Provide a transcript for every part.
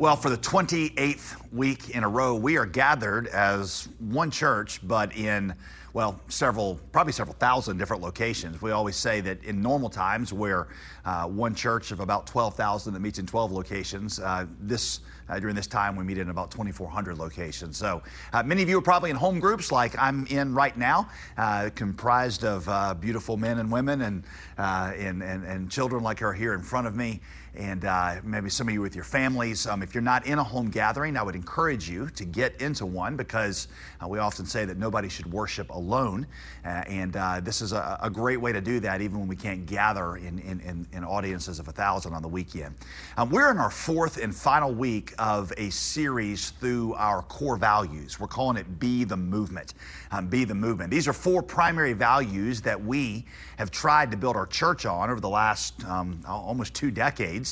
Well, for the 28th week in a row, we are gathered as one church, but in, well, probably several thousand different locations. We always say that in normal times, we're one church of about 12,000 that meets in 12 locations. During this time, we meet in about 2,400 locations. So many of you are probably in home groups like I'm in right now, comprised of beautiful men and women and children like are here in front of me. And maybe some of you with your families. If you're not in a home gathering, I would encourage you to get into one because we often say that nobody should worship alone. And this is a great way to do that even when we can't gather in audiences of 1,000 on the weekend. We're in our fourth and final week of a series through our core values. We're calling it Be the Movement. Be the Movement. These are four primary values that we have tried to build our church on over the last almost 2 decades.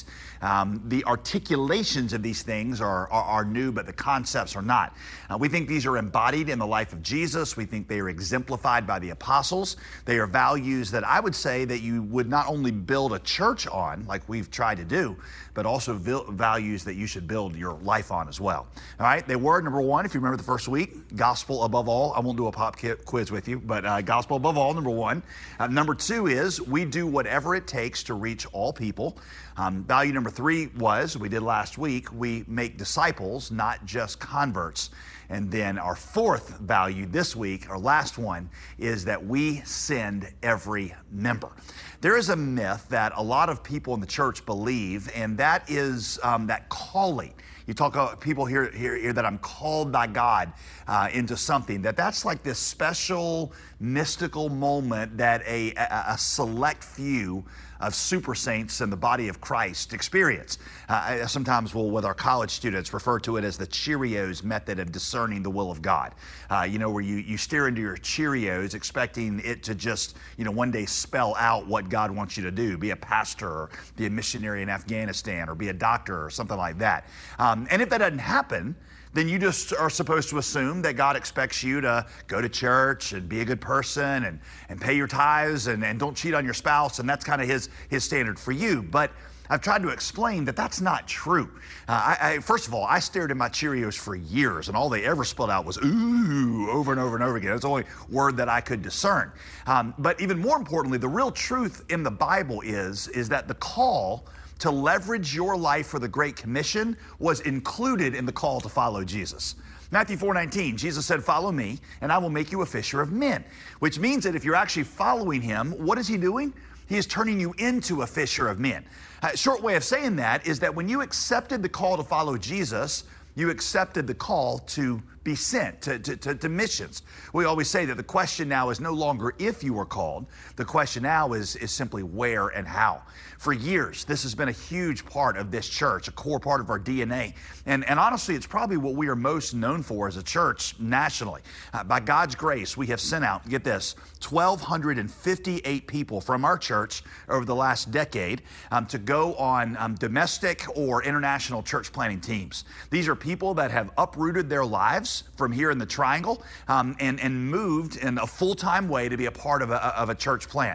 The articulations of these things are new, but the concepts are not. We think these are embodied in the life of Jesus. We think they are exemplified by the apostles. They are values that I would say that you would not only build a church on, like we've tried to do, but also values that you should build your life on as well. All right, they were, number one, if you remember the first week, gospel above all. I won't do a pop quiz with you, but gospel above all, number one. Number two is we do whatever it takes to reach all people. Value number three was, we did last week, we make disciples, not just converts. And then our fourth value this week, our last one, is that we send every member. There is a myth that a lot of people in the church believe, and that is that calling. You talk about people here that I'm called by God into something, that's like this special mystical moment that a select few of super saints in the body of Christ experience. Sometimes we'll, with our college students, refer to it as the Cheerios method of discerning the will of God. Where you stare into your Cheerios expecting it to just, one day spell out what God wants you to do, be a pastor or be a missionary in Afghanistan or be a doctor or something like that. And if that doesn't happen, then you just are supposed to assume that God expects you to go to church and be a good person and pay your tithes and don't cheat on your spouse, and that's kind of his standard for you. But I've tried to explain that that's not true. First of all, I stared at my Cheerios for years, and all they ever spelled out was ooh over and over and over again. It's the only word that I could discern. But even more importantly, the real truth in the Bible is that the call to leverage your life for the Great Commission was included in the call to follow Jesus. Matthew 4:19, Jesus said, "Follow me, and I will make you a fisher of men," which means that if you're actually following him, what is he doing? He is turning you into a fisher of men. A short way of saying that is that when you accepted the call to follow Jesus, you accepted the call to be sent to missions. We always say that the question now is no longer if you were called. The question now is simply where and how. For years, this has been a huge part of this church, a core part of our DNA. And honestly, it's probably what we are most known for as a church nationally. By God's grace, we have sent out, get this, 1,258 people from our church over the last decade to go on domestic or international church planting teams. These are people that have uprooted their lives from here in the Triangle and moved in a full-time way to be a part of a church plant.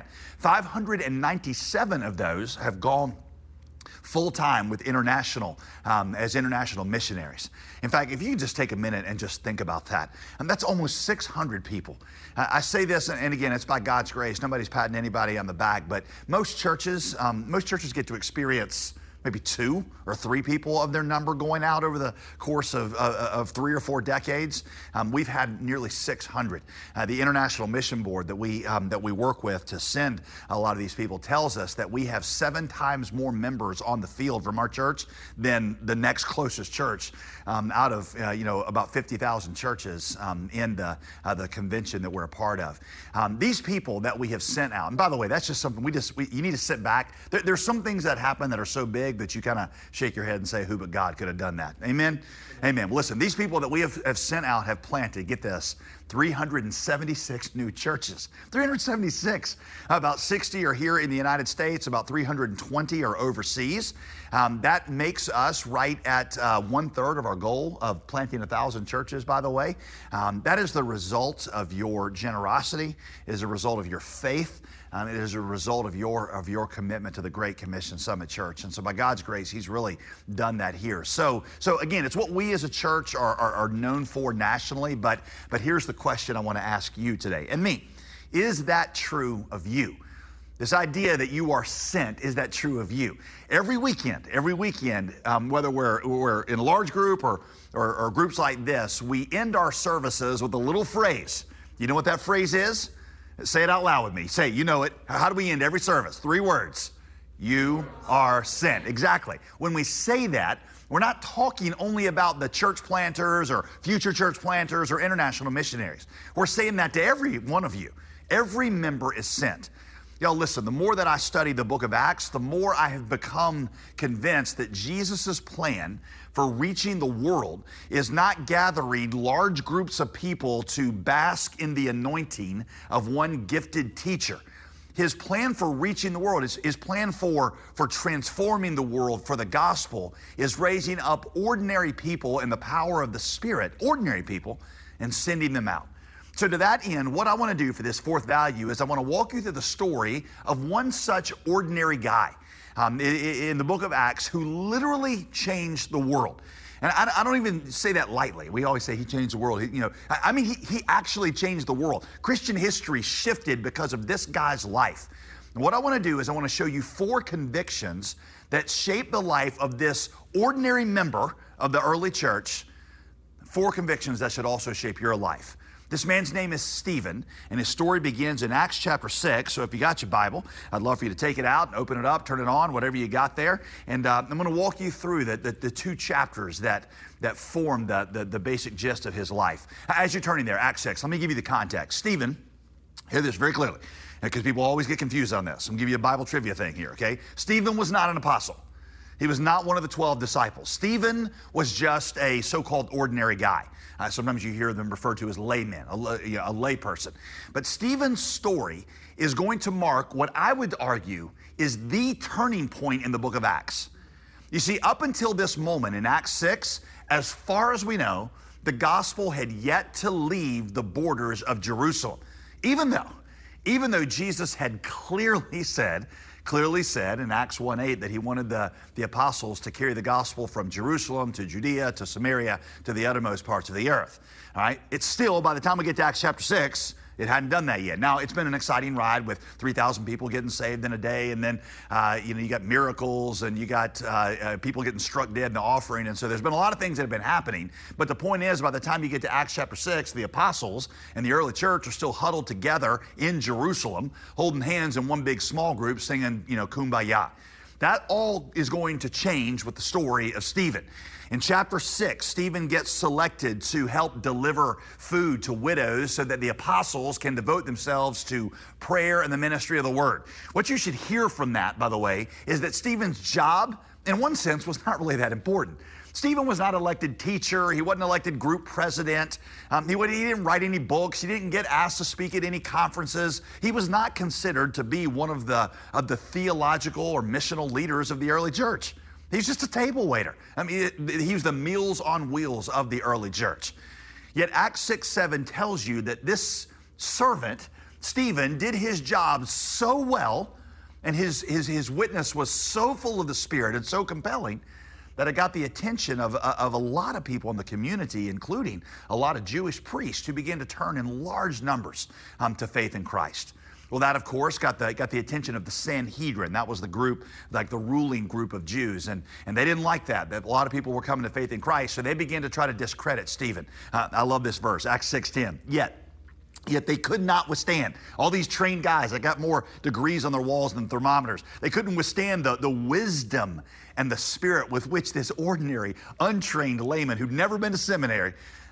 597 of those have gone full-time with as international missionaries. In fact, if you could just take a minute and just think about that, that's almost 600 people. I say this, and again, it's by God's grace. Nobody's patting anybody on the back, but most churches get to experience maybe 2 or 3 people of their number going out over the course of 3 or 4 decades. We've had nearly 600. The International Mission Board that we work with to send a lot of these people tells us that we have 7 times more members on the field from our church than the next closest church out of about 50,000 churches in the convention that we're a part of. These people that we have sent out, and by the way, that's just something you need to sit back. There's some things that happen that are so big that you kind of shake your head and say, who but God could have done that? Amen? Amen. Well, listen, these people that we have sent out have planted, get this, 376 new churches. 376. About 60 are here in the United States. About 320 are overseas. That makes us right at 1/3 of our goal of planting 1,000 churches, by the way. That is the result of your generosity, is a result of your faith. It is a result of your commitment to the Great Commission Summit Church. And so by God's grace, he's really done that here. So again, it's what we as a church are known for nationally, but here's the question I want to ask you today and me. Is that true of you? This idea that you are sent, is that true of you? Every weekend, whether we're in a large group or groups like this, we end our services with a little phrase. You know what that phrase is? Say it out loud with me. Say, you know it. How do we end every service? 3 words. You are sent. Exactly. When we say that, we're not talking only about the church planters or future church planters or international missionaries. We're saying that to every one of you. Every member is sent. Y'all listen, the more that I study the book of Acts, the more I have become convinced that Jesus' plan for reaching the world is not gathering large groups of people to bask in the anointing of one gifted teacher. His plan for reaching the world, his plan for transforming the world for the gospel, is raising up ordinary people in the power of the Spirit, ordinary people, and sending them out. So to that end, what I want to do for this fourth value is I want to walk you through the story of one such ordinary guy in the book of Acts who literally changed the world. And I don't even say that lightly. We always say he changed the world. He actually changed the world. Christian history shifted because of this guy's life. And what I want to do is I want to show you 4 convictions that shaped the life of this ordinary member of the early church. 4 convictions that should also shape your life. This man's name is Stephen, and his story begins in Acts chapter 6. So if you got your Bible, I'd love for you to take it out, open it up, turn it on, whatever you got there. And I'm going to walk you through the 2 chapters that form the basic gist of his life. As you're turning there, Acts 6, let me give you the context. Stephen, hear this very clearly, because people always get confused on this. I'm going to give you a Bible trivia thing here, okay? Stephen was not an apostle. He was not one of the 12 disciples. Stephen was just a so-called ordinary guy. Sometimes you hear them referred to as laymen, a lay person. But Stephen's story is going to mark what I would argue is the turning point in the book of Acts. You see, up until this moment in Acts 6, as far as we know, the gospel had yet to leave the borders of Jerusalem. Even though Jesus had clearly said in Acts 1:8 that he wanted the apostles to carry the gospel from Jerusalem to Judea to Samaria to the uttermost parts of the earth. All right, it's still, by the time we get to Acts chapter 6, it hadn't done that yet. Now, it's been an exciting ride with 3,000 people getting saved in a day, and then you got miracles, and you got people getting struck dead in the offering, and so there's been a lot of things that have been happening. But the point is, by the time you get to Acts chapter 6, the apostles and the early church are still huddled together in Jerusalem, holding hands in one big small group, singing, Kumbaya. That all is going to change with the story of Stephen. In chapter 6, Stephen gets selected to help deliver food to widows so that the apostles can devote themselves to prayer and the ministry of the word. What you should hear from that, by the way, is that Stephen's job, in one sense, was not really that important. Stephen was not elected teacher. He wasn't elected group president. He didn't write any books. He didn't get asked to speak at any conferences. He was not considered to be one of the theological or missional leaders of the early church. He's just a table waiter. He was the Meals on Wheels of the early church. Yet Acts 6:7 tells you that this servant, Stephen, did his job so well, and his witness was so full of the Spirit and so compelling that it got the attention of a lot of people in the community, including a lot of Jewish priests who began to turn in large numbers to faith in Christ. Well, that, of course, got the attention of the Sanhedrin. That was the group, like the ruling group of Jews. And they didn't like that a lot of people were coming to faith in Christ. So they began to try to discredit Stephen. I love this verse, Acts 6:10. Yet they could not withstand. All these trained guys that got more degrees on their walls than thermometers. They couldn't withstand the wisdom and the spirit with which this ordinary, untrained layman who'd never been to seminary,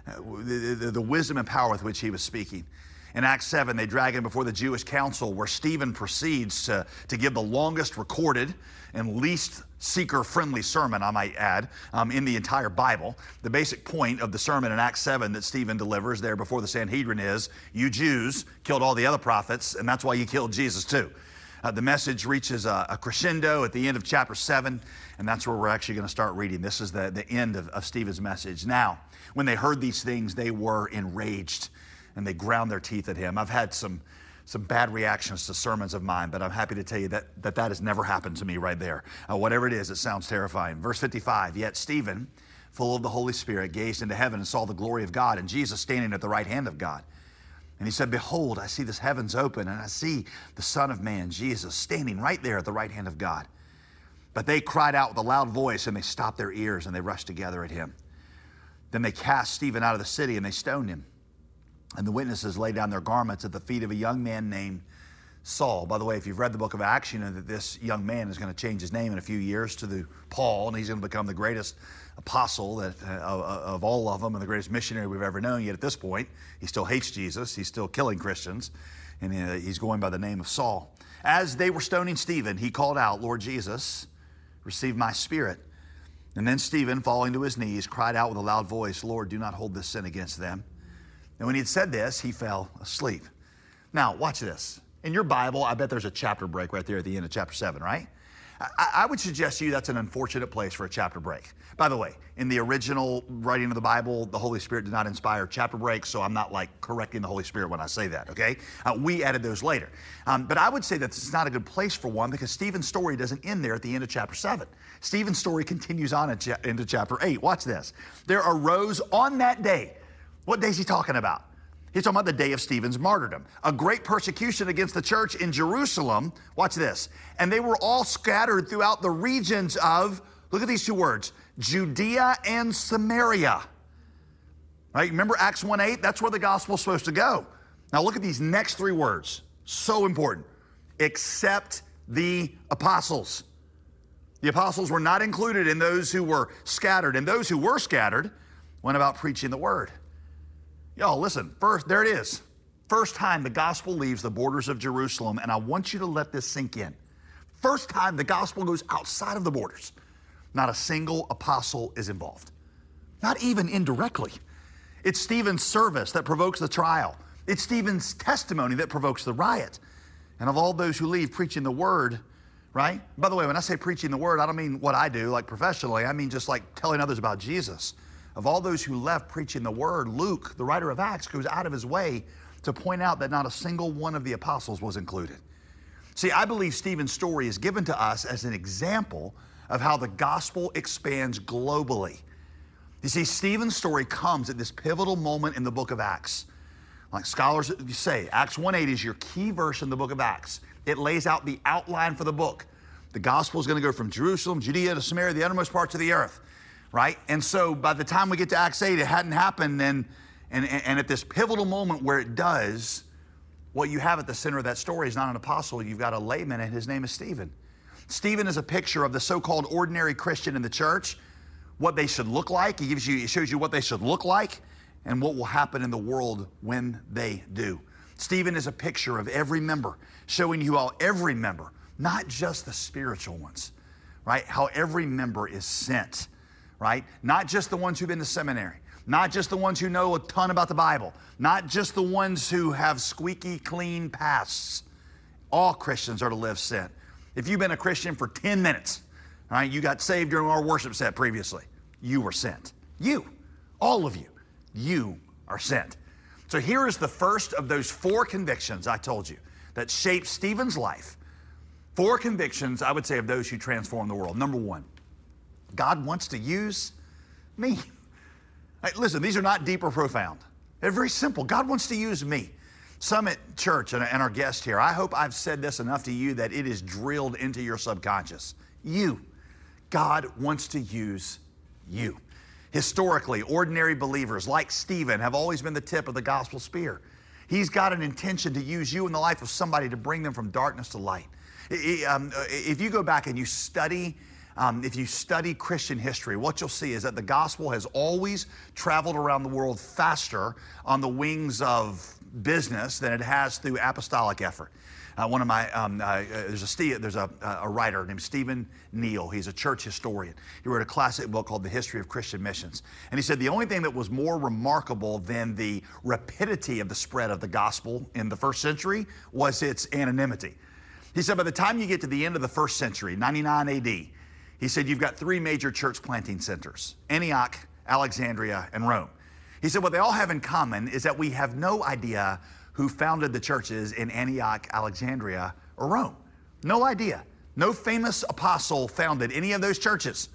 the wisdom and power with which he was speaking. In Acts 7, they drag him before the Jewish council, where Stephen proceeds to give the longest recorded and least seeker-friendly sermon, I might add, in the entire Bible. The basic point of the sermon in Acts 7 that Stephen delivers there before the Sanhedrin is, you Jews killed all the other prophets, and that's why you killed Jesus too. The message reaches a crescendo at the end of chapter 7, and that's where we're actually going to start reading. This is the end of Stephen's message. Now, when they heard these things, they were enraged, and they ground their teeth at him. I've had some some bad reactions to sermons of mine, but I'm happy to tell you that has never happened to me right there. Whatever it is, it sounds terrifying. Verse 55, yet Stephen, full of the Holy Spirit, gazed into heaven and saw the glory of God and Jesus standing at the right hand of God. And he said, behold, I see the heavens open, and I see the Son of Man, Jesus, standing right there at the right hand of God. But they cried out with a loud voice, and they stopped their ears, and they rushed together at him. Then they cast Stephen out of the city, and they stoned him. And the witnesses laid down their garments at the feet of a young man named Saul. By the way, if you've read the book of Acts, you know that this young man is going to change his name in a few years to Paul, and he's going to become the greatest apostle of all of them and the greatest missionary we've ever known. Yet at this point, he still hates Jesus. He's still killing Christians, and he's going by the name of Saul. As they were stoning Stephen, he called out, Lord Jesus, receive my spirit. And then Stephen, falling to his knees, cried out with a loud voice, Lord, do not hold this sin against them. And when he had said this, he fell asleep. Now, watch this. In your Bible, I bet there's a chapter break right there at the end of chapter 7, right? I would suggest to you that's an unfortunate place for a chapter break. By the way, in the original writing of the Bible, the Holy Spirit did not inspire chapter breaks, so I'm not like correcting the Holy Spirit when I say that, okay? We added those later. But I would say that it's not a good place for one because Stephen's story doesn't end there at the end of chapter 7. Stephen's story continues on into chapter 8. Watch this. There arose on that day. What day is he talking about? He's talking about the day of Stephen's martyrdom. A great persecution against the church in Jerusalem. Watch this. And they were all scattered throughout the regions of, look at these two words, Judea and Samaria. Right? Remember Acts 1:8? That's where the gospel's supposed to go. Now look at these next three words. So important. Except the apostles. The apostles were not included in those who were scattered. And those who were scattered went about preaching the word. Y'all, listen, first, there it is. First time the gospel leaves the borders of Jerusalem, and I want you to let this sink in. First time the gospel goes outside of the borders. Not a single apostle is involved. Not even indirectly. It's Stephen's service that provokes the trial. It's Stephen's testimony that provokes the riot. And of all those who leave preaching the word, right? By the way, when I say preaching the word, I don't mean what I do, like professionally. I mean just like telling others about Jesus. Of all those who left preaching the word, Luke, the writer of Acts, goes out of his way to point out that not a single one of the apostles was included. See, I believe Stephen's story is given to us as an example of how the gospel expands globally. You see, Stephen's story comes at this pivotal moment in the book of Acts. Like scholars say, Acts 1:8 is your key verse in the book of Acts. It lays out the outline for the book. The gospel is going to go from Jerusalem, Judea to Samaria, the uttermost parts of the earth. Right? And so by the time we get to Acts 8, it hadn't happened. And at this pivotal moment where it does, what you have at the center of that story is not an apostle. You've got a layman, and his name is Stephen. Stephen is a picture of the so-called ordinary Christian in the church, what they should look like. He shows you what they should look like and what will happen in the world when they do. Stephen is a picture of every member, showing you how every member, not just the spiritual ones, right? How every member is sent. Right? Not just the ones who've been to seminary, not just the ones who know a ton about the Bible, not just the ones who have squeaky clean pasts. All Christians are to live sent. If you've been a Christian for 10 minutes, right, you got saved during our worship set previously, you were sent. You, all of you are sent. So here is the first of those 4 convictions I told you that shaped Stephen's life. 4 convictions, I would say, of those who transform the world. Number 1. God wants to use me. Hey, listen, these are not deep or profound. They're very simple. God wants to use me. Summit Church and our guest here, I hope I've said this enough to you that it is drilled into your subconscious. You. God wants to use you. Historically, ordinary believers like Stephen have always been the tip of the gospel spear. He's got an intention to use you in the life of somebody to bring them from darkness to light. If you go back and you study if you study Christian history, what you'll see is that the gospel has always traveled around the world faster on the wings of business than it has through apostolic effort. There's a writer named Stephen Neal. He's a church historian. He wrote a classic book called The History of Christian Missions. And he said the only thing that was more remarkable than the rapidity of the spread of the gospel in the first century was its anonymity. He said by the time you get to the end of the first century, 99 AD, he said, you've got 3 major church planting centers, Antioch, Alexandria, and Rome. He said, what they all have in common is that we have no idea who founded the churches in Antioch, Alexandria, or Rome. No idea. No famous apostle founded any of those churches.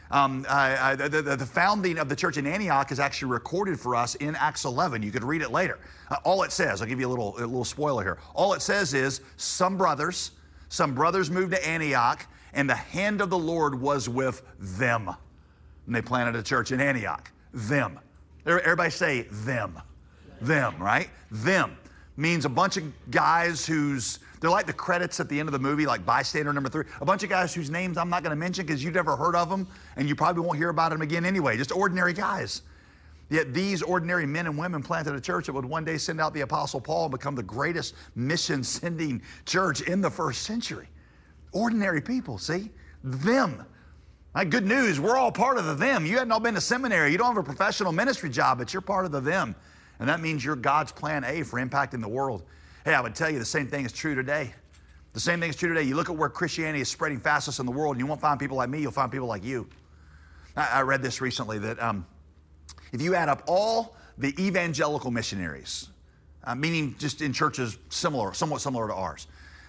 The founding of the church in Antioch is actually recorded for us in Acts 11. You could read it later. All it says, I'll give you a little spoiler here. All it says is some brothers moved to Antioch, and the hand of the Lord was with them. And they planted a church in Antioch. Them. Everybody say them. Them, right? Them means a bunch of guys they're like the credits at the end of the movie, like bystander number 3. A bunch of guys whose names I'm not going to mention because you've never heard of them, and you probably won't hear about them again anyway. Just ordinary guys. Yet these ordinary men and women planted a church that would one day send out the Apostle Paul and become the greatest mission-sending church in the first century. Ordinary people, see? Them. Good news, we're all part of the them. You hadn't all been to seminary. You don't have a professional ministry job, but you're part of the them. And that means you're God's plan A for impacting the world. Hey, I would tell you the same thing is true today. The same thing is true today. You look at where Christianity is spreading fastest in the world, and you won't find people like me, you'll find people like you. I read this recently that if you add up all the evangelical missionaries, meaning just in churches somewhat similar to ours,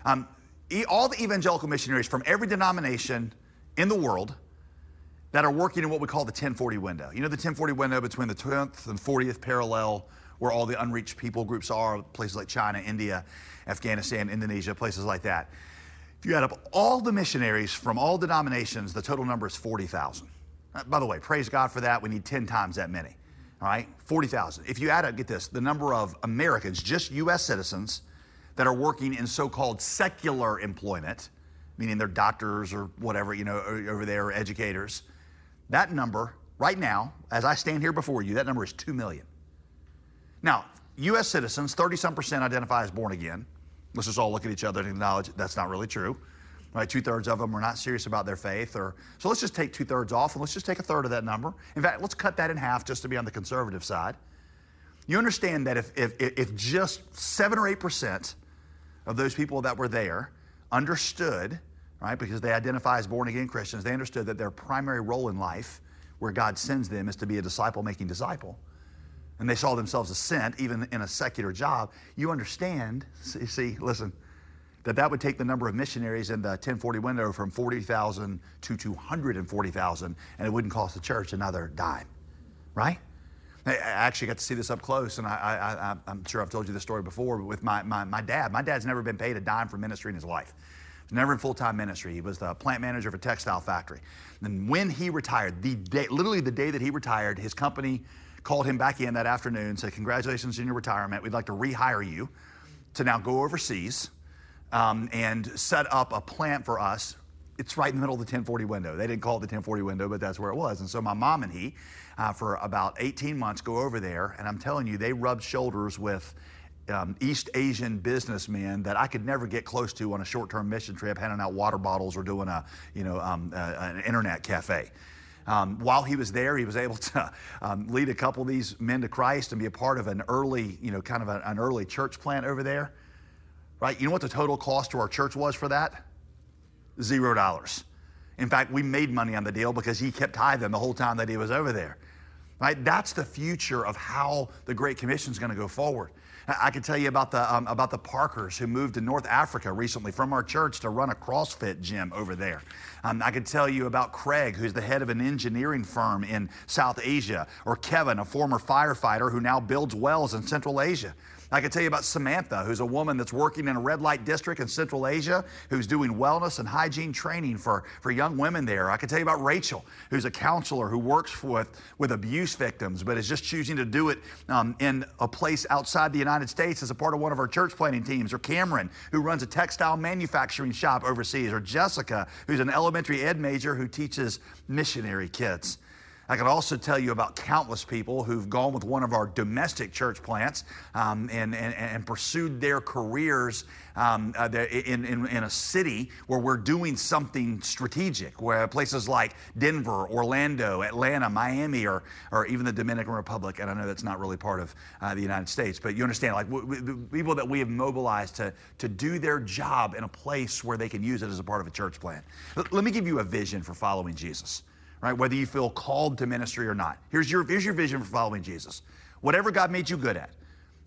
all the evangelical missionaries from every denomination in the world that are working in what we call the 1040 window. You know the 1040 window between the 10th and 40th parallel, where all the unreached people groups are, places like China, India, Afghanistan, Indonesia, places like that. If you add up all the missionaries from all denominations, the total number is 40,000. By the way, praise God for that. We need 10 times that many, all right? 40,000. If you add up, get this, the number of Americans, just U.S. citizens, that are working in so-called secular employment, meaning they're doctors or whatever, over there, or educators, that number, right now, as I stand here before you, that number is 2 million. Now, U.S. citizens, 30-some% identify as born again. Let's just all look at each other and acknowledge that's not really true. Right? 2/3 of them are not serious about their faith. So let's just take 2/3 off, and let's just take 1/3 of that number. In fact, let's cut that in half just to be on the conservative side. You understand that if just 7 or 8% of those people that were there understood, right, because they identify as born-again Christians, they understood that their primary role in life, where God sends them, is to be a disciple-making disciple. And they saw themselves as sent, even in a secular job. You understand, listen, that would take the number of missionaries in the 1040 window from 40,000 to 240,000, and it wouldn't cost the church another dime, right? I actually got to see this up close, and I'm sure I've told you this story before, but with my dad. My dad's never been paid a dime for ministry in his life. He was never in full-time ministry. He was the plant manager of a textile factory. And when he retired, literally the day that he retired, his company called him back in that afternoon and said, congratulations on your retirement. We'd like to rehire you to now go overseas and set up a plant for us. It's right in the middle of the 1040 window. They didn't call it the 1040 window, but that's where it was. And so my mom and he, for about 18 months, go over there. And I'm telling you, they rubbed shoulders with East Asian businessmen that I could never get close to on a short-term mission trip, handing out water bottles or doing an internet cafe. While he was there, he was able to lead a couple of these men to Christ and be a part of an early, an early church plant over there. Right? You know what the total cost to our church was for that? $0. In fact, we made money on the deal because he kept tithing the whole time that he was over there. Right? That's the future of how the Great Commission is going to go forward. I could tell you about the Parkers who moved to North Africa recently from our church to run a CrossFit gym over there. I could tell you about Craig, who's the head of an engineering firm in South Asia, or Kevin, a former firefighter who now builds wells in Central Asia. I could tell you about Samantha, who's a woman that's working in a red light district in Central Asia, who's doing wellness and hygiene training for young women there. I could tell you about Rachel, who's a counselor who works with abuse victims, but is just choosing to do it in a place outside the United States as a part of one of our church planting teams. Or Cameron, who runs a textile manufacturing shop overseas. Or Jessica, who's an elementary ed major who teaches missionary kids. I could also tell you about countless people who've gone with one of our domestic church plants and pursued their careers in a city where we're doing something strategic, where places like Denver, Orlando, Atlanta, Miami, or even the Dominican Republic. And I know that's not really part of the United States, but you understand, like people that we have mobilized to do their job in a place where they can use it as a part of a church plant. Let me give you a vision for following Jesus. Right? Whether you feel called to ministry or not. Here's your vision for following Jesus. Whatever God made you good at,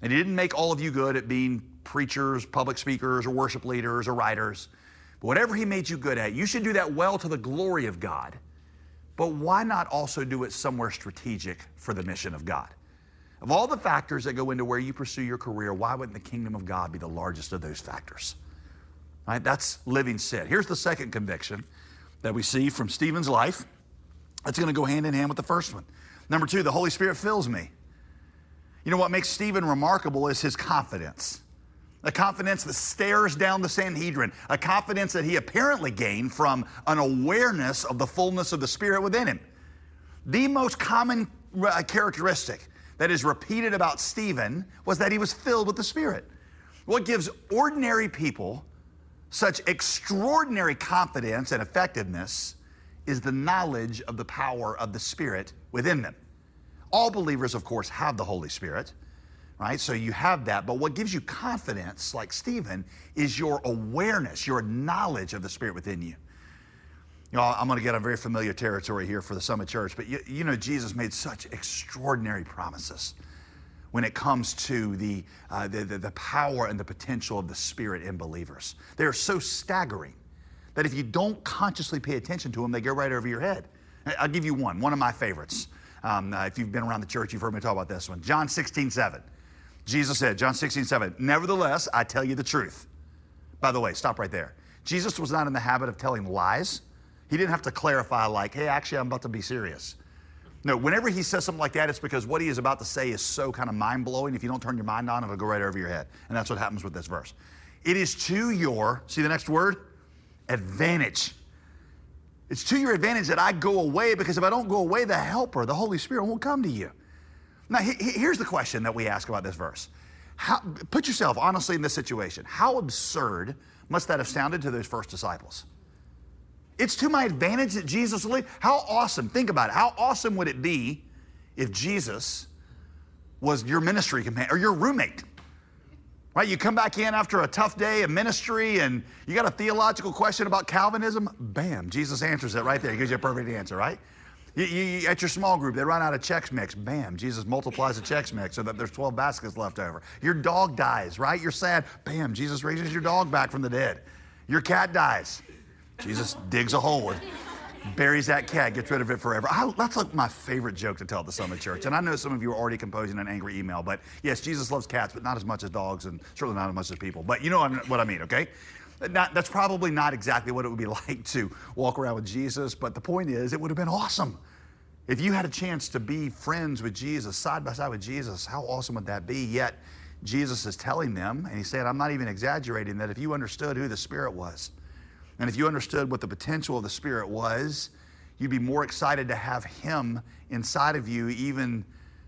And he didn't make all of you good at being preachers, public speakers, or worship leaders, or writers. But whatever he made you good at, you should do that well to the glory of God. But why not also do it somewhere strategic for the mission of God? Of all the factors that go into where you pursue your career, why wouldn't the kingdom of God be the largest of those factors? Right? That's living sin. Here's the second conviction that we see from Stephen's life. That's going to go hand in hand with the first one. Number 2, the Holy Spirit fills me. You know what makes Stephen remarkable is his confidence. A confidence that stares down the Sanhedrin. A confidence that he apparently gained from an awareness of the fullness of the Spirit within him. The most common characteristic that is repeated about Stephen was that he was filled with the Spirit. What gives ordinary people such extraordinary confidence and effectiveness is the knowledge of the power of the Spirit within them. All believers, of course, have the Holy Spirit, right? So you have that. But what gives you confidence, like Stephen, is your awareness, your knowledge of the Spirit within you. You know, I'm going to get on very familiar territory here for the Summit Church, but you know Jesus made such extraordinary promises when it comes to the power and the potential of the Spirit in believers. They are so staggering that if you don't consciously pay attention to them, they go right over your head. I'll give you one of my favorites. If you've been around the church, you've heard me talk about this one. John 16:7. Jesus said, John 16:7, "Nevertheless, I tell you the truth." By the way, stop right there. Jesus was not in the habit of telling lies. He didn't have to clarify like, hey, actually, I'm about to be serious. No, whenever he says something like that, it's because what he is about to say is so kind of mind-blowing. If you don't turn your mind on, it'll go right over your head. And that's what happens with this verse. It is to your, see the next word? Advantage. It's to your advantage that I go away, because if I don't go away, the Helper, the Holy Spirit, won't come to you. Now, here's the question that we ask about this verse. Put yourself honestly in this situation. How absurd must that have sounded to those first disciples? It's to my advantage that Jesus will leave. How awesome, think about it. How awesome would it be if Jesus was your ministry companion or your roommate? Right? You come back in after a tough day of ministry and you got a theological question about Calvinism. Bam, Jesus answers it right there. He gives you a perfect answer, right? You, at your small group, they run out of Chex Mix. Bam, Jesus multiplies the Chex Mix so that there's 12 baskets left over. Your dog dies, right? You're sad. Bam, Jesus raises your dog back from the dead. Your cat dies. Jesus digs a hole and buries that cat, gets rid of it forever. That's like my favorite joke to tell at the Summit Church. And I know some of you are already composing an angry email, but yes, Jesus loves cats, but not as much as dogs and certainly not as much as people. But you know what I mean, okay? That's probably not exactly what it would be like to walk around with Jesus, but the point is, it would have been awesome. If you had a chance to be friends with Jesus, side by side with Jesus, how awesome would that be? Yet, Jesus is telling them, and he said, I'm not even exaggerating, that if you understood who the Spirit was, and if you understood what the potential of the Spirit was, you'd be more excited to have him inside of you even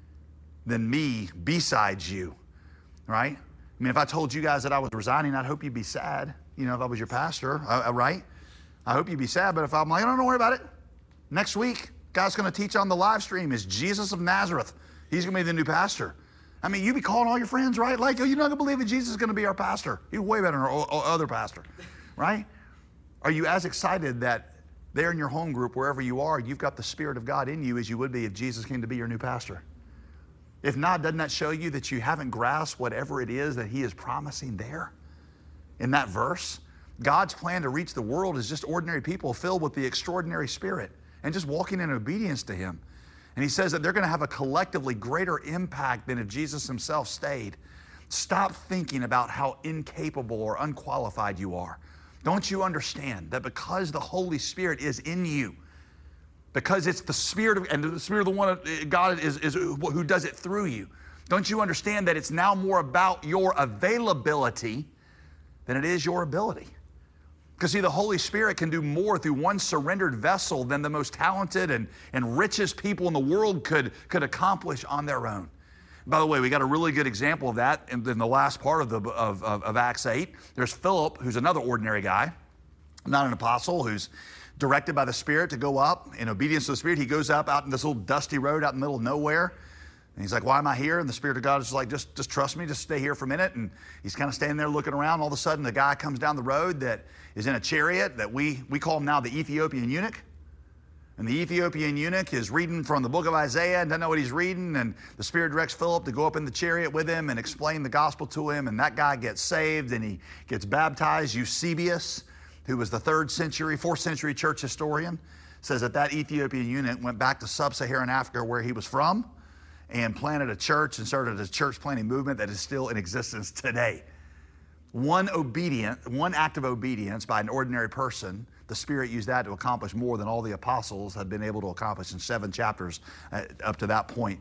than me besides you, right? I mean, if I told you guys that I was resigning, I'd hope you'd be sad, you know, if I was your pastor, right? I hope you'd be sad, but if I'm like, don't worry about it. Next week, God's going to teach on the live stream is Jesus of Nazareth. He's going to be the new pastor. I mean, you'd be calling all your friends, right? Like, oh, you're not going to believe that Jesus is going to be our pastor. He's way better than our other pastor, right? Are you as excited that there in your home group, wherever you are, you've got the Spirit of God in you as you would be if Jesus came to be your new pastor? If not, doesn't that show you that you haven't grasped whatever it is that he is promising there in that verse? God's plan to reach the world is just ordinary people filled with the extraordinary Spirit and just walking in obedience to him. And he says that they're going to have a collectively greater impact than if Jesus himself stayed. Stop thinking about how incapable or unqualified you are. Don't you understand that because the Holy Spirit is in you, because it's the Spirit of, and the Spirit of the one of God is who does it through you, don't you understand that it's now more about your availability than it is your ability? Because see, the Holy Spirit can do more through one surrendered vessel than the most talented and richest people in the world could accomplish on their own. By the way, we got a really good example of that in the last part of Acts 8. There's Philip, who's another ordinary guy, not an apostle, who's directed by the Spirit to go up in obedience to the Spirit. He goes up out in this little dusty road out in the middle of nowhere. And he's like, why am I here? And the Spirit of God is like, just trust me, just stay here for a minute. And he's kind of standing there looking around. All of a sudden, the guy comes down the road that is in a chariot that we call him now the Ethiopian eunuch. And the Ethiopian eunuch is reading from the book of Isaiah and doesn't know what he's reading. And the Spirit directs Philip to go up in the chariot with him and explain the gospel to him. And that guy gets saved and he gets baptized. Eusebius, who was the 4th century church historian, says that Ethiopian eunuch went back to sub-Saharan Africa where he was from and planted a church and started a church planting movement that is still in existence today. One act of obedience by an ordinary person, the Spirit used that to accomplish more than all the apostles had been able to accomplish in 7 chapters up to that point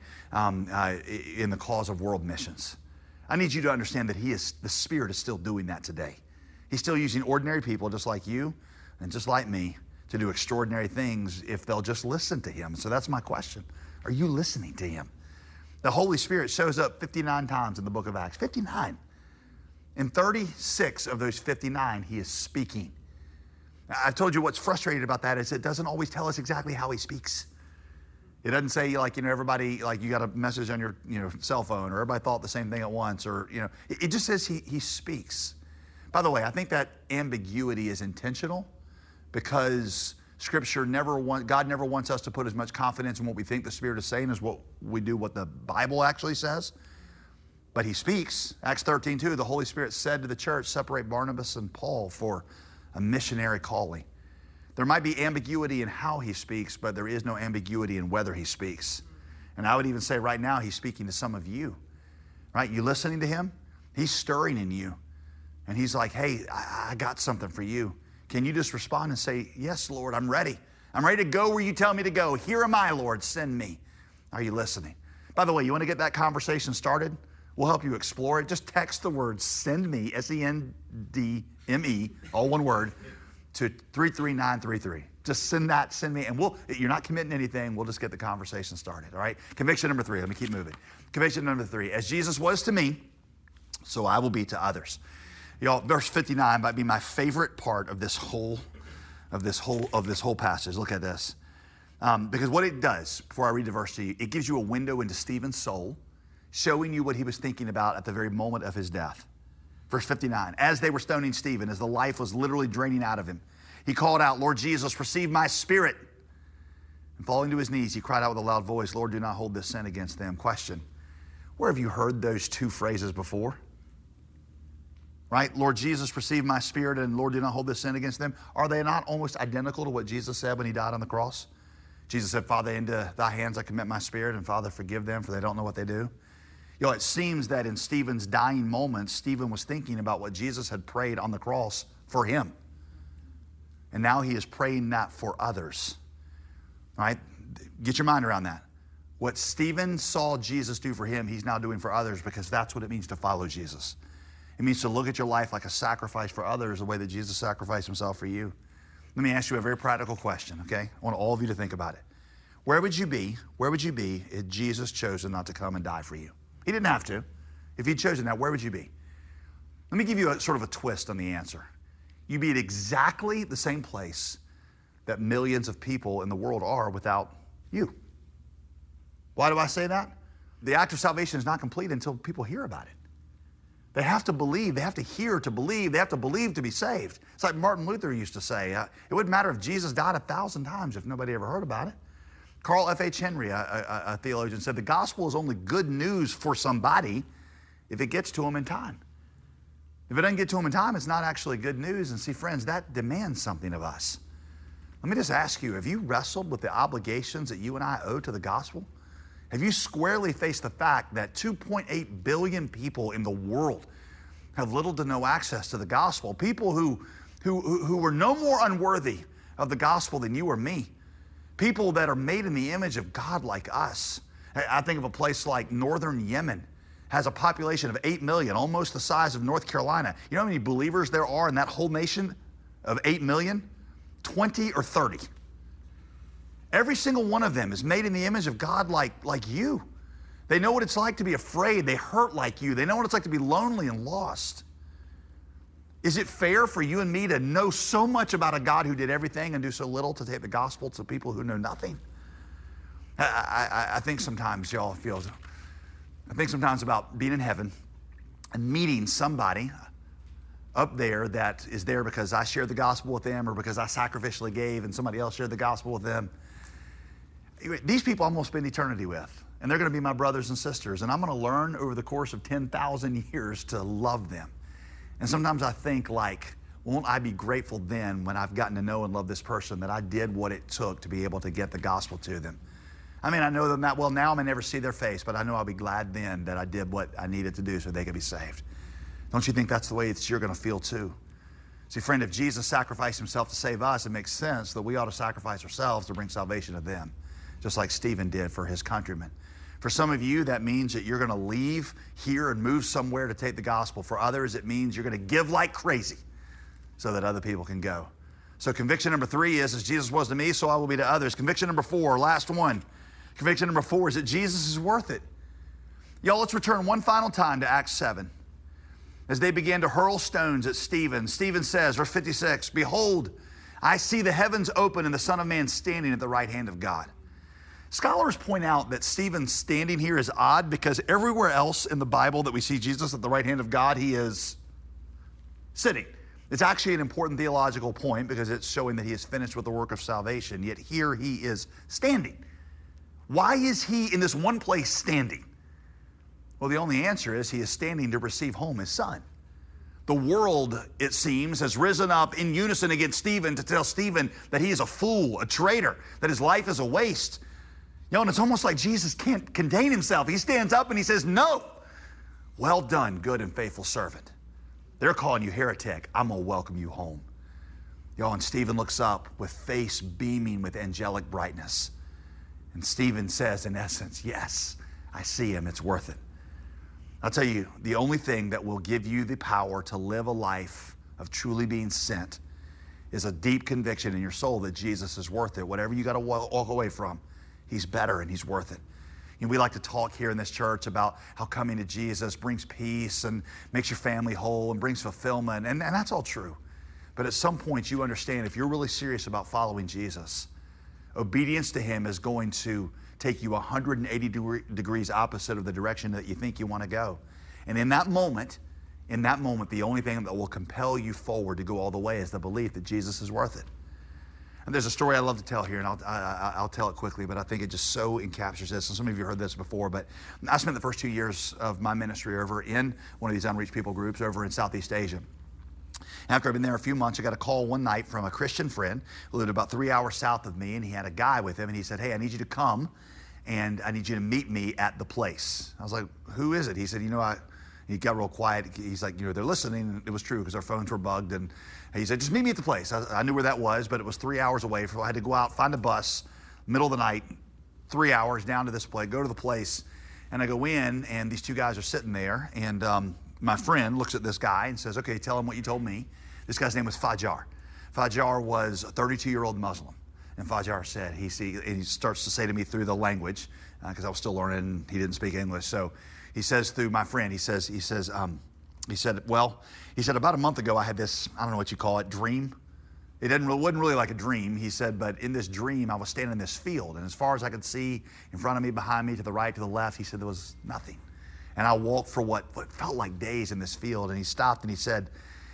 in the cause of world missions. I need you to understand that the Spirit is still doing that today. He's still using ordinary people just like you and just like me to do extraordinary things if they'll just listen to Him. So that's my question. Are you listening to Him? The Holy Spirit shows up 59 times in the book of Acts. 59. In 36 of those 59, He is speaking. I've told you what's frustrating about that is it doesn't always tell us exactly how He speaks. It doesn't say everybody, you got a message on your, cell phone, or everybody thought the same thing at once, or, it just says He speaks. By the way, I think that ambiguity is intentional because Scripture God never wants us to put as much confidence in what we think the Spirit is saying as what we do what the Bible actually says. But He speaks. Acts 13:2, the Holy Spirit said to the church, separate Barnabas and Paul for a missionary calling. There might be ambiguity in how He speaks, but there is no ambiguity in whether He speaks. And I would even say right now He's speaking to some of you. Right? You listening to Him? He's stirring in you. And He's like, hey, I got something for you. Can you just respond and say, yes, Lord, I'm ready. I'm ready to go where you tell me to go. Here am I, Lord, send me. Are you listening? By the way, you want to get that conversation started? We'll help you explore it. Just text the word send me, SENDME, all one word, to 33933. Just send me, and you're not committing anything. We'll just get the conversation started, all right? Conviction number 3. Let me keep moving. Conviction number 3. As Jesus was to me, so I will be to others. Y'all, verse 59 might be my favorite part of this whole passage. Look at this. Because what it does, before I read the verse to you, it gives you a window into Stephen's soul, showing you what he was thinking about at the very moment of his death. Verse 59, as they were stoning Stephen, as the life was literally draining out of him, he called out, Lord Jesus, receive my spirit. And falling to his knees, he cried out with a loud voice, Lord, do not hold this sin against them. Question, where have you heard those 2 phrases before? Right? Lord Jesus, receive my spirit, and Lord, do not hold this sin against them. Are they not almost identical to what Jesus said when He died on the cross? Jesus said, Father, into thy hands I commit my spirit, and Father, forgive them, for they don't know what they do. It seems that in Stephen's dying moments, Stephen was thinking about what Jesus had prayed on the cross for him. And now he is praying that for others. All right? Get your mind around that. What Stephen saw Jesus do for him, he's now doing for others, because that's what it means to follow Jesus. It means to look at your life like a sacrifice for others, the way that Jesus sacrificed Himself for you. Let me ask you a very practical question, okay? I want all of you to think about it. Where would you be if Jesus chose not to come and die for you? He didn't have to. If He'd chosen that, where would you be? Let me give you sort of a twist on the answer. You'd be at exactly the same place that millions of people in the world are without you. Why do I say that? The act of salvation is not complete until people hear about it. They have to believe. They have to hear to believe. They have to believe to be saved. It's like Martin Luther used to say, it wouldn't matter if Jesus died 1,000 times if nobody ever heard about it. Carl F.H. Henry, a theologian, said the gospel is only good news for somebody if it gets to them in time. If it doesn't get to them in time, it's not actually good news. And see, friends, that demands something of us. Let me just ask you, have you wrestled with the obligations that you and I owe to the gospel? Have you squarely faced the fact that 2.8 billion people in the world have little to no access to the gospel? People who were no more unworthy of the gospel than you or me. People that are made in the image of God like us. I think of a place like northern Yemen. Has a population of 8 million, almost the size of North Carolina. You know how many believers there are in that whole nation of 8 million? 20 or 30. Every single one of them is made in the image of God like you. They know what it's like to be afraid. They hurt like you. They know what it's like to be lonely and lost. Is it fair for you and me to know so much about a God who did everything and do so little to take the gospel to people who know nothing? I think sometimes y'all I think sometimes about being in heaven and meeting somebody up there that is there because I shared the gospel with them or because I sacrificially gave and somebody else shared the gospel with them. These people I'm going to spend eternity with, and they're going to be my brothers and sisters, and I'm going to learn over the course of 10,000 years to love them. And sometimes I think like, won't I be grateful then when I've gotten to know and love this person that I did what it took to be able to get the gospel to them? I mean, I know them that well now. I may never see their face, but I know I'll be glad then that I did what I needed to do so they could be saved. Don't you think that's the way you're going to feel too? See, friend, if Jesus sacrificed himself to save us, it makes sense that we ought to sacrifice ourselves to bring salvation to them, just like Stephen did for his countrymen. For some of you, that means that you're going to leave here and move somewhere to take the gospel. For others, it means you're going to give like crazy so that other people can go. So conviction number 3 is, as Jesus was to me, so I will be to others. Conviction number 4, last one. Conviction number 4 is that Jesus is worth it. Y'all, let's return one final time to Acts 7. As they began to hurl stones at Stephen, Stephen says, verse 56, "Behold, I see the heavens open and the Son of Man standing at the right hand of God." Scholars point out that Stephen standing here is odd because everywhere else in the Bible that we see Jesus at the right hand of God, he is sitting. It's actually an important theological point because it's showing that he is finished with the work of salvation, yet here he is standing. Why is he in this one place standing? Well, the only answer is he is standing to receive home his son. The world, it seems, has risen up in unison against Stephen to tell Stephen that he is a fool, a traitor, that his life is a waste. You know, and it's almost like Jesus can't contain himself. He stands up and he says, "No, well done, good and faithful servant. They're calling you heretic. I'm going to welcome you home." Y'all, and Stephen looks up with face beaming with angelic brightness. And Stephen says, in essence, "Yes, I see him. It's worth it." I'll tell you, the only thing that will give you the power to live a life of truly being sent is a deep conviction in your soul that Jesus is worth it. Whatever you got to walk away from, he's better and he's worth it. You know, we like to talk here in this church about how coming to Jesus brings peace and makes your family whole and brings fulfillment, and that's all true. But at some point you understand if you're really serious about following Jesus, obedience to him is going to take you 180 degrees opposite of the direction that you think you want to go. And in that moment, the only thing that will compel you forward to go all the way is the belief that Jesus is worth it. And there's a story I love to tell here, and I'll tell it quickly, but I think it just so encaptures this. And some of you heard this before, but I spent the first 2 years of my ministry over in one of these unreached people groups over in Southeast Asia. After I'd been there a few months, I got a call one night from a Christian friend who lived about 3 hours south of me, and he had a guy with him, and he said, "Hey, I need you to come, and I need you to meet me at the place." I was like, "Who is it?" He said, he got real quiet. He's like, "They're listening." And it was true because our phones were bugged. And he said, "Just meet me at the place." I knew where that was, but it was 3 hours away. So I had to go out, find a bus, middle of the night, 3 hours down to this place, go to the place. And I go in, and these two guys are sitting there. And my friend looks at this guy and says, "Okay, tell him what you told me." This guy's name was Fajar. Fajar was a 32-year-old Muslim. And Fajar said, he starts to say to me through the language, because I was still learning, he didn't speak English. So he says through my friend, he said, "About a month ago, I had this, I don't know what you call it, dream. It wasn't really like a dream," he said, "but in this dream, I was standing in this field. And as far as I could see, in front of me, behind me, to the right, to the left," he said, "there was nothing. And I walked for what felt like days in this field." And he stopped and he said,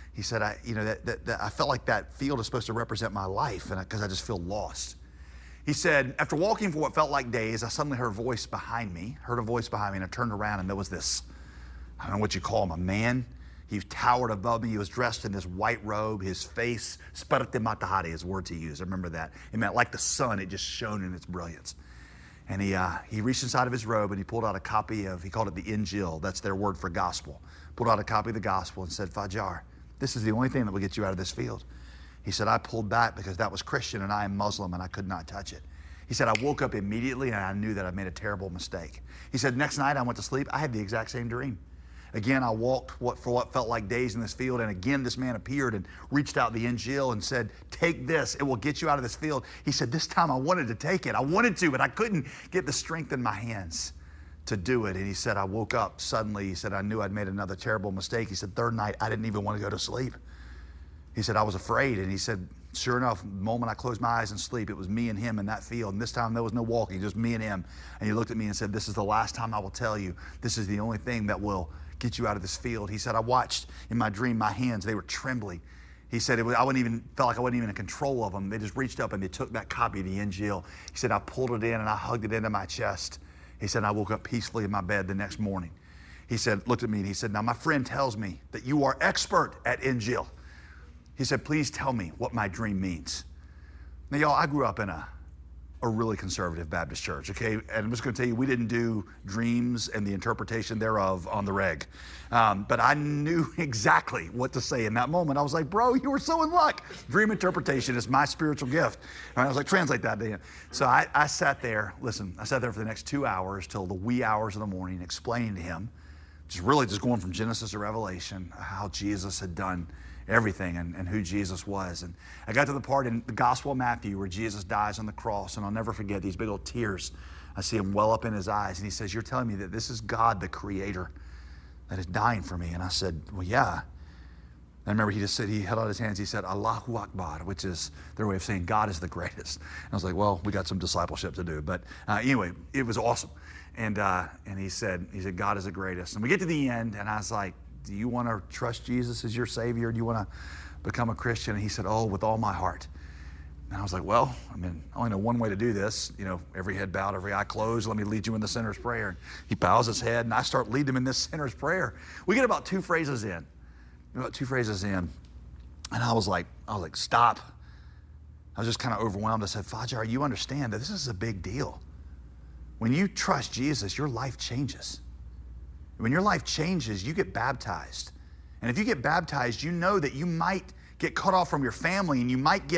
I felt like that field is supposed to represent my life because I just feel lost. He said, "After walking for what felt like days, I suddenly heard a voice behind me, and I turned around, and there was this, I don't know what you call him, a man. He towered above me. He was dressed in this white robe. His face, sparte matahari is the word he used. I remember that. It meant like the sun, it just shone in its brilliance. And he reached inside of his robe and he pulled out a copy of, he called it the Injil. That's their word for gospel. Pulled out a copy of the gospel and said, "Fajar, this is the only thing that will get you out of this field." He said, "I pulled back because that was Christian and I am Muslim and I could not touch it." He said, "I woke up immediately and I knew that I made a terrible mistake." He said, "Next night I went to sleep. I had the exact same dream. Again, I walked for what felt like days in this field, and again this man appeared and reached out the Injil and said, 'Take this, it will get you out of this field.' He said, this time I wanted to take it. I wanted to, but I couldn't get the strength in my hands to do it." And he said, "I woke up suddenly." He said, "I knew I'd made another terrible mistake." He said, "Third night, I didn't even want to go to sleep." He said, "I was afraid." And he said, "Sure enough, the moment I closed my eyes and sleep, it was me and him in that field. And this time there was no walking, just me and him." And he looked at me and said, "This is the last time I will tell you. This is the only thing that will get you out of this field." He said, "I watched in my dream, my hands, they were trembling. He said, felt like I wasn't even in control of them. They just reached up and they took that copy of the Injil. He said, I pulled it in and I hugged it into my chest. He said, I woke up peacefully in my bed the next morning. He said, looked at me and he said, now my friend tells me that you are expert at Injil. He said, please tell me what my dream means. Now, y'all, I grew up in a really conservative Baptist church, okay? And I'm just going to tell you, we didn't do dreams and the interpretation thereof on the reg. But I knew exactly what to say in that moment. I was like, bro, you were so in luck. Dream interpretation is my spiritual gift. And I was like, translate that to him. So I sat there, I sat there for the next 2 hours till the wee hours of the morning explaining to him, just going from Genesis to Revelation, how Jesus had done everything and who Jesus was. And I got to the part in the Gospel of Matthew where Jesus dies on the cross, and I'll never forget these big old tears. I see him well up in his eyes, and he says, you're telling me that this is God, the Creator, that is dying for me? And I said, well, yeah. I remember he held out his hands, he said, Allahu Akbar, which is their way of saying God is the greatest. And I was like, well, we got some discipleship to do. But anyway, it was awesome. And he said, God is the greatest. And we get to the end, and I was like, do you want to trust Jesus as your Savior? Do you want to become a Christian? And he said, oh, with all my heart. And I was like, well, I only know one way to do this. Every head bowed, every eye closed. Let me lead you in the sinner's prayer. And he bows his head, and I start leading him in this sinner's prayer. We get about two phrases in. And I was like, stop. I was just kind of overwhelmed. I said, Fajar, you understand that this is a big deal. When you trust Jesus, your life changes. When your life changes, you get baptized. And if you get baptized, you know that you might get cut off from your family and you might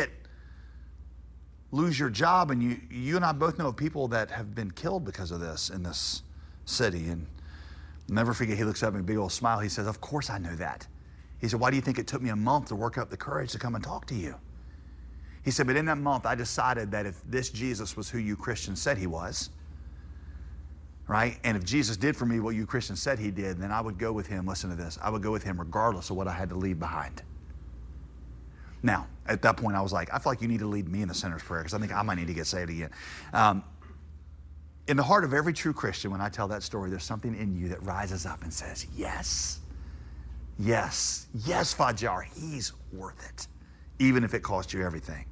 lose your job. And you and I both know of people that have been killed because of this in this city. And I'll never forget, he looks up at me, a big old smile. He says, of course I know that. He said, why do you think it took me a month to work up the courage to come and talk to you? He said, but in that month, I decided that if this Jesus was who you Christians said he was, right? And if Jesus did for me what you Christians said he did, then I would go with him. Listen to this. I would go with him regardless of what I had to leave behind. Now, at that point, I was like, I feel like you need to lead me in the sinner's prayer because I think I might need to get saved again. In the heart of every true Christian, when I tell that story, there's something in you that rises up and says, yes, yes, yes, Fajar, he's worth it, even if it costs you everything.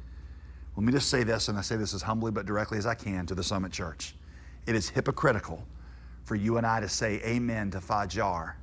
Let me just say this, and I say this as humbly but directly as I can to the Summit Church. It is hypocritical for you and I to say amen to Fajar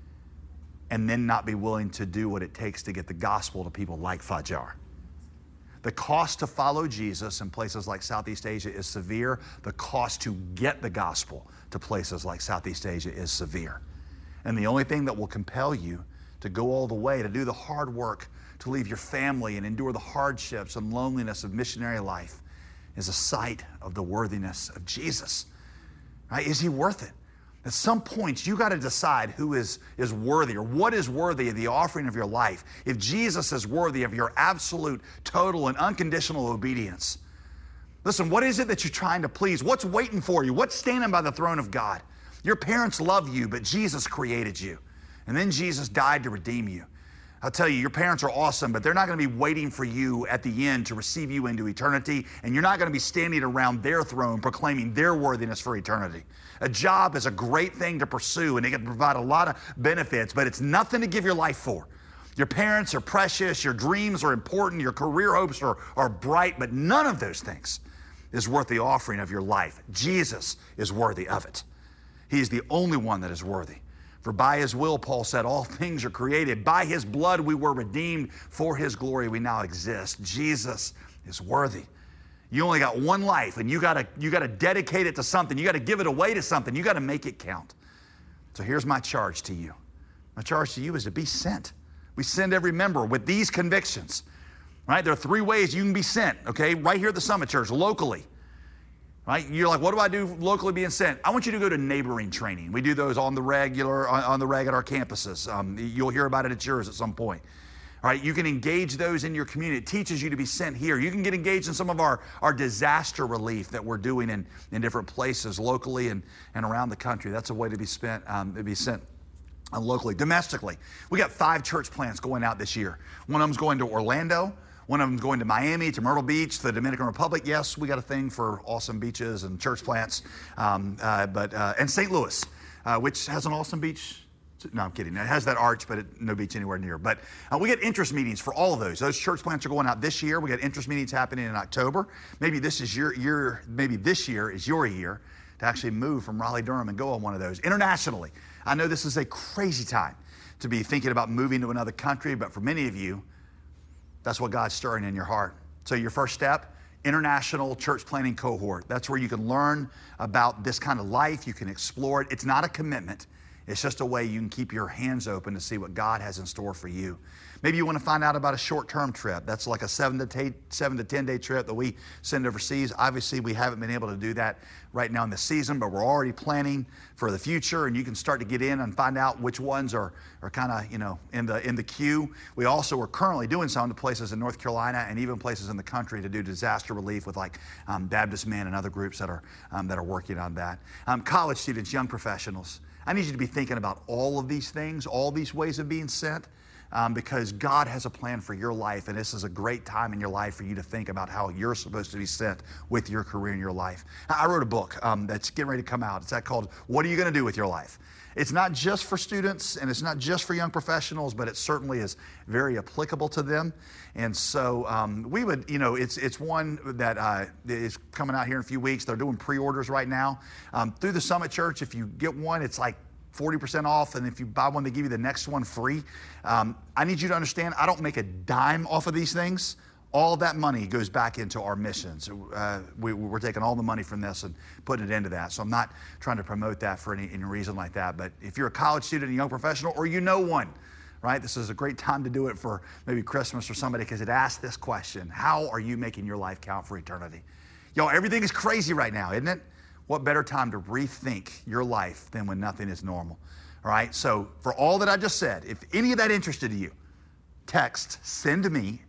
and then not be willing to do what it takes to get the gospel to people like Fajar. The cost to follow Jesus in places like Southeast Asia is severe. The cost to get the gospel to places like Southeast Asia is severe. And the only thing that will compel you to go all the way, to do the hard work, to leave your family and endure the hardships and loneliness of missionary life is a sight of the worthiness of Jesus. Right? Is he worth it? At some points, you got to decide who is worthy or what is worthy of the offering of your life. If Jesus is worthy of your absolute, total, and unconditional obedience. Listen, what is it that you're trying to please? What's waiting for you? What's standing by the throne of God? Your parents love you, but Jesus created you. And then Jesus died to redeem you. I'll tell you, your parents are awesome, but they're not going to be waiting for you at the end to receive you into eternity, and you're not going to be standing around their throne proclaiming their worthiness for eternity. A job is a great thing to pursue, and it can provide a lot of benefits, but it's nothing to give your life for. Your parents are precious, your dreams are important, your career hopes are bright, but none of those things is worth the offering of your life. Jesus is worthy of it. He is the only one that is worthy. For by his will, Paul said, all things are created. By his blood we were redeemed. For his glory we now exist. Jesus is worthy. You only got one life, and you gotta dedicate it to something. You gotta give it away to something. You gotta make it count. So here's my charge to you. My charge to you is to be sent. We send every member with these convictions. Right? There are three ways you can be sent, okay? Right here at the Summit Church, locally. Right? You're like, what do I do locally being sent? I want you to go to neighboring training. We do those on the reg at our campuses. You'll hear about it at yours at some point. All right, you can engage those in your community. It teaches you to be sent here. You can get engaged in some of our disaster relief that we're doing in different places locally and around the country. That's a way to be sent locally. Domestically, we got 5 church plants going out this year. One of them's going to Orlando. One of them's going to Miami, to Myrtle Beach, to the Dominican Republic. Yes, we got a thing for awesome beaches and church plants. And St. Louis, which has an awesome beach No, I'm kidding. It has that arch, but no beach anywhere near. But we get interest meetings for all of those. Those church plants are going out this year. We got interest meetings happening in October. Maybe this is your year. Maybe this year is your year to actually move from Raleigh-Durham and go on one of those internationally. I know this is a crazy time to be thinking about moving to another country, but for many of you, that's what God's stirring in your heart. So your first step, international church planting cohort. That's where you can learn about this kind of life. You can explore it. It's not a commitment. It's just a way you can keep your hands open to see what God has in store for you. Maybe you want to find out about a short-term trip. That's like a 7 to 10-day trip that we send overseas. Obviously, we haven't been able to do that right now in the season, but we're already planning for the future, and you can start to get in and find out which ones are kind of, in the queue. We also are currently doing some to places in North Carolina and even places in the country to do disaster relief with like Baptist Men and other groups that are working on that. College students, young professionals. I need you to be thinking about all of these things, all these ways of being sent, because God has a plan for your life, and this is a great time in your life for you to think about how you're supposed to be sent with your career in your life. I wrote a book that's getting ready to come out. It's called What Are You Going to Do with Your Life? It's not just for students, and it's not just for young professionals, but it certainly is very applicable to them. And so we would, it's one that is coming out here in a few weeks. They're doing pre-orders right now. Through the Summit Church, if you get one, it's like 40% off, and if you buy one, they give you the next one free. I need you to understand, I don't make a dime off of these things. All that money goes back into our missions. We're taking all the money from this and putting it into that. So I'm not trying to promote that for any reason like that. But if you're a college student, a young professional, or you know one, right? This is a great time to do it for maybe Christmas or somebody, because it asks this question: how are you making your life count for eternity? Y'all, everything is crazy right now, isn't it? What better time to rethink your life than when nothing is normal? All right, so for all that I just said, if any of that interested you, text "send me,"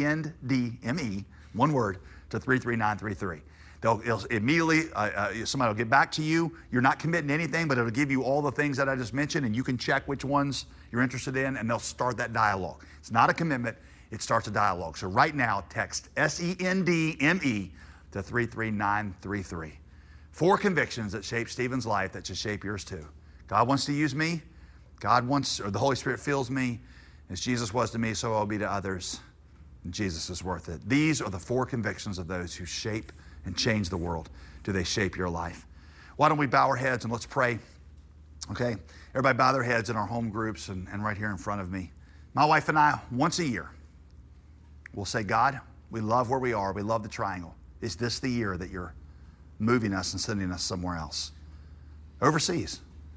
SENDME, one word, to 33933. They'll immediately, somebody will get back to you. You're not committing to anything, but it'll give you all the things that I just mentioned, and you can check which ones you're interested in, and they'll start that dialogue. It's not a commitment, it starts a dialogue. So right now, text SENDME to 33933. 4 convictions that shape Stephen's life that should shape yours too. God wants to use me. The Holy Spirit fills me. As Jesus was to me, so I'll be to others. And Jesus is worth it. These are the 4 convictions of those who shape and change the world. Do they shape your life? Why don't we bow our heads and let's pray? Okay? Everybody bow their heads in our home groups and right here in front of me. My wife and I, once a year, will say, God, we love where we are. We love the triangle. Is this the year that you're moving us and sending us somewhere else? Overseas.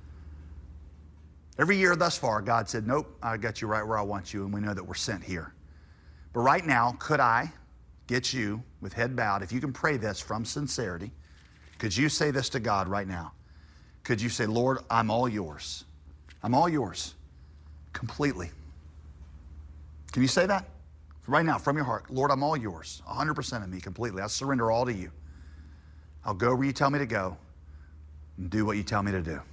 Every year thus far, God said, nope, I got you right where I want you, and we know that we're sent here. But right now, could I get you with head bowed, if you can pray this from sincerity, could you say this to God right now? Could you say, Lord, I'm all yours. I'm all yours, completely. Can you say that? Right now, from your heart, Lord, I'm all yours, 100% of me, completely. I surrender all to you. I'll go where you tell me to go and do what you tell me to do.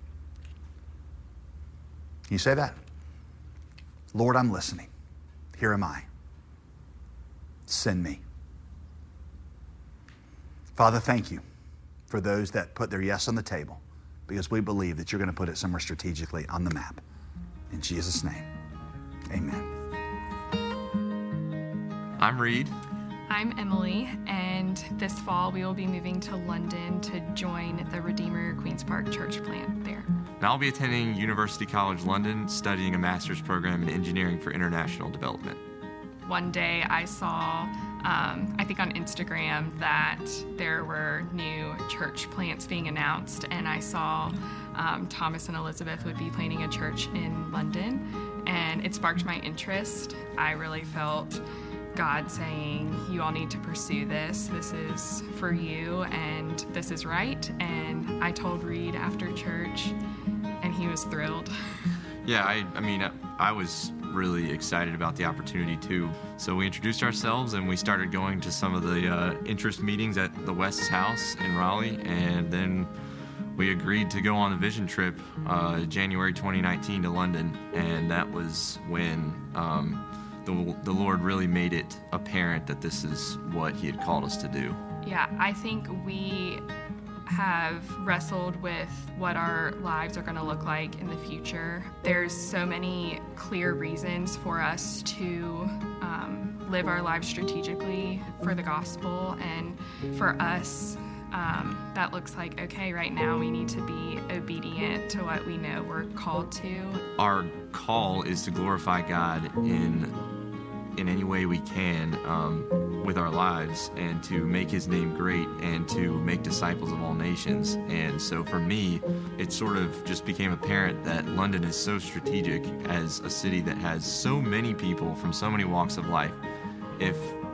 Can you say that? Lord, I'm listening. Here am I. Send me. Father, thank you for those that put their yes on the table, because we believe that you're going to put it somewhere strategically on the map. In Jesus' name, amen. I'm Reed. I'm Emily, and this fall we will be moving to London to join the Redeemer Queen's Park church plant there. And I'll be attending University College London, studying a master's program in engineering for international development. One day I saw, I think on Instagram, that there were new church plants being announced, and I saw Thomas and Elizabeth would be planting a church in London, and it sparked my interest. I really felt God saying, you all need to pursue this. This is for you, and this is right. And I told Reed after church, and he was thrilled. Yeah, I was really excited about the opportunity too. So we introduced ourselves and we started going to some of the interest meetings at the West's house in Raleigh, and then we agreed to go on the vision trip January 2019 to London, and that was when the Lord really made it apparent that this is what He had called us to do. Yeah, I think we have wrestled with what our lives are going to look like in the future. There's so many clear reasons for us to live our lives strategically for the gospel, and for us, that looks like, okay, right now we need to be obedient to what we know we're called to. Our call is to glorify God in any way we can with our lives, and to make his name great, and to make disciples of all nations. And so for me, it sort of just became apparent that London is so strategic as a city that has so many people from so many walks of life. If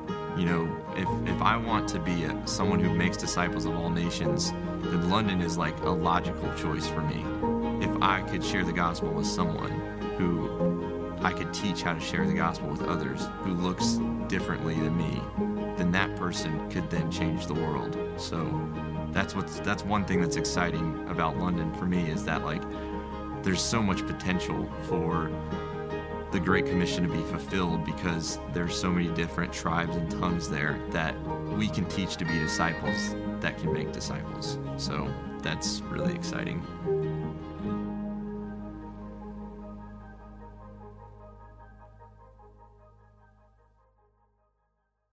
I want to be someone who makes disciples of all nations, then London is like a logical choice for me. If I could share the gospel with someone who I could teach how to share the gospel with others who looks differently than me, then that person could then change the world. So that's one thing that's exciting about London for me, is that like there's so much potential for the Great Commission to be fulfilled, because there's so many different tribes and tongues there that we can teach to be disciples that can make disciples. So that's really exciting.